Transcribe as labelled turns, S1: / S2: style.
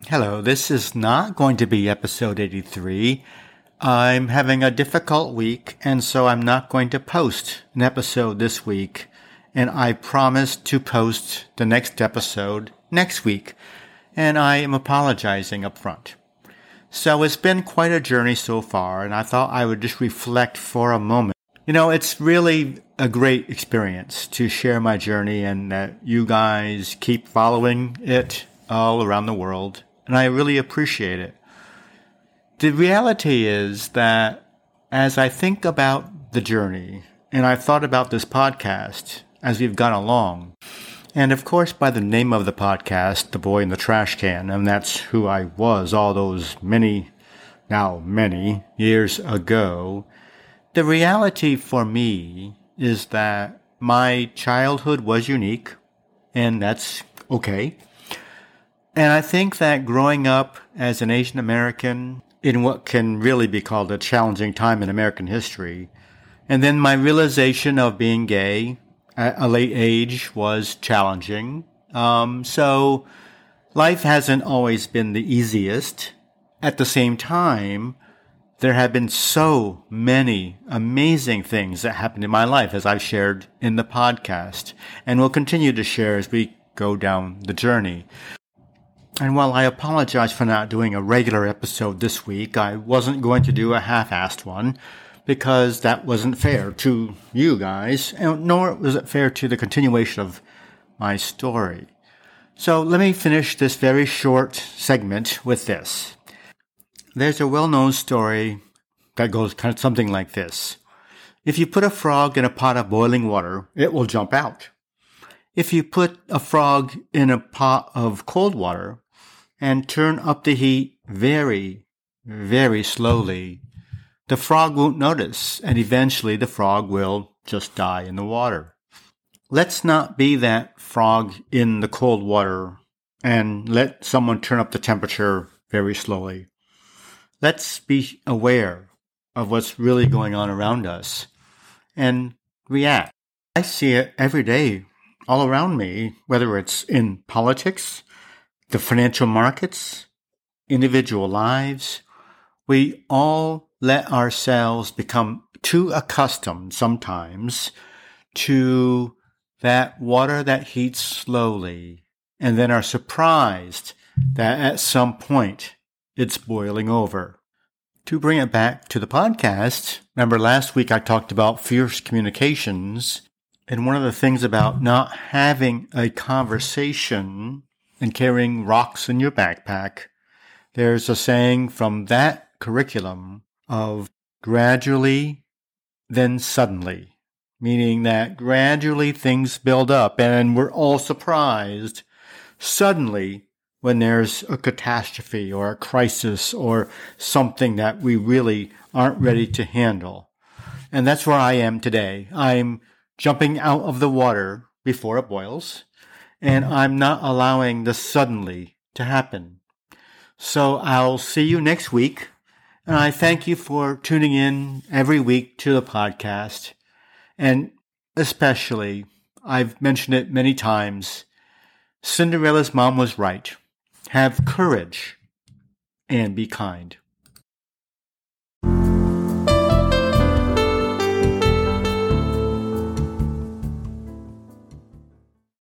S1: Hello, this is not going to be episode 83. I'm having a difficult week, and so I'm not going to post an episode this week. And I promise to post the next episode next week, and I am apologizing up front. So it's been quite a journey so far, and I thought I would just reflect for a moment. You know, it's really a great experience to share my journey and that you guys keep following it all around the world. And I really appreciate it. The reality is that as I think about the journey, and I've thought about this podcast as we've gone along, and of course by the name of the podcast, The Boy in the Trash Can, and that's who I was all those many years ago, the reality for me is that my childhood was unique, and that's okay. And I think that growing up as an Asian American in what can really be called a challenging time in American history, and then my realization of being gay at a late age was challenging. So life hasn't always been the easiest. At the same time, there have been so many amazing things that happened in my life, as I've shared in the podcast, and will continue to share as we go down the journey. And while I apologize for not doing a regular episode this week, I wasn't going to do a half-assed one because that wasn't fair to you guys, and nor was it fair to the continuation of my story. So let me finish this very short segment with this. There's a well-known story that goes kind of something like this. If you put a frog in a pot of boiling water, it will jump out. If you put a frog in a pot of cold water and turn up the heat very, very slowly, the frog won't notice, and eventually the frog will just die in the water. Let's not be that frog in the cold water and let someone turn up the temperature very slowly. Let's be aware of what's really going on around us and react. I see it every day all around me, whether it's in politics, the financial markets, individual lives. We all let ourselves become too accustomed sometimes to that water that heats slowly, and then are surprised that at some point it's boiling over. To bring it back to the podcast, remember last week I talked about fierce communications, and one of the things about not having a conversation and carrying rocks in your backpack, there's a saying from that curriculum of gradually, then suddenly, meaning that gradually things build up and we're all surprised suddenly when there's a catastrophe or a crisis or something that we really aren't ready to handle. And that's where I am today. I'm jumping out of the water before it boils, and I'm not allowing the suddenly to happen. So I'll see you next week, and I thank you for tuning in every week to the podcast. And especially, I've mentioned it many times, Cinderella's mom was right. Have courage and be kind.